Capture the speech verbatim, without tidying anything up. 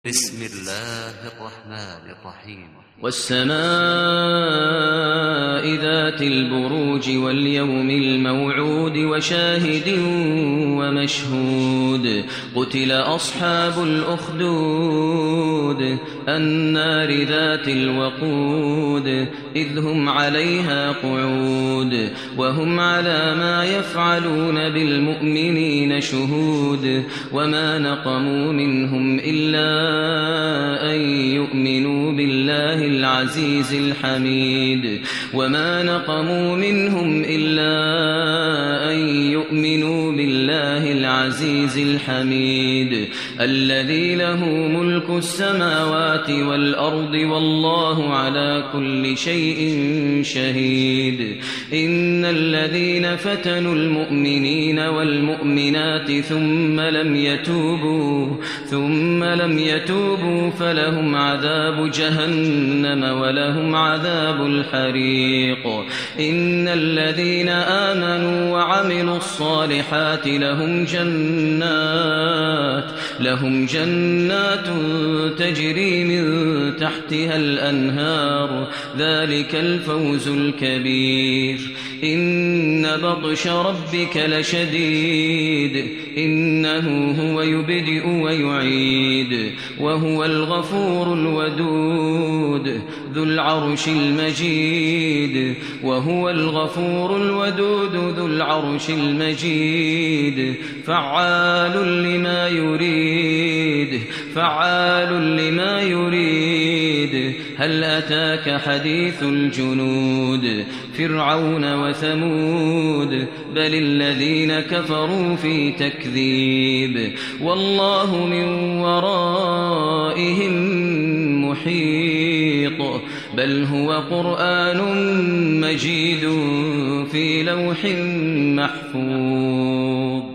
بسم الله الرحمن الرحيم والسماء ذات البروج واليوم الموعود وشاهد ومشهود قتل أصحاب الأخدود النار ذات الوقود إذ هم عليها قعود وهم على ما يفعلون بالمؤمنين شهود وما نقموا منهم إلا أن يؤمنوا بالله العزيز الحميد وما نقموا منهم إلا أن يؤمنوا بالله العزيز الحميد الذي له ملك السماوات والأرض والله على كل شيء شهيد إن الذين فتنوا المؤمنين والمؤمنات ثم لم يتوبوا ثم لم يتوبوا فلهم عذاب جهنم ولهم عذاب الحريق إن الذين آمنوا وعملوا الصالحات لهم جنات لهم جنات تجري من تحتها الأنهار ذلك الفوز الكبير إن بطش ربك لشديد إنه هو يبدئ ويعيد وهو الغفور الودود ذو العرش المجيد وهو الغفور الودود ذو العرش المجيد فعال لما يريد فعال لما يريد هل أتاك حديث الجنود فرعون وثمود بل الذين كفروا في تكذيب والله من ورائهم محيط بل هو قرآن مجيد في لوح محفوظ.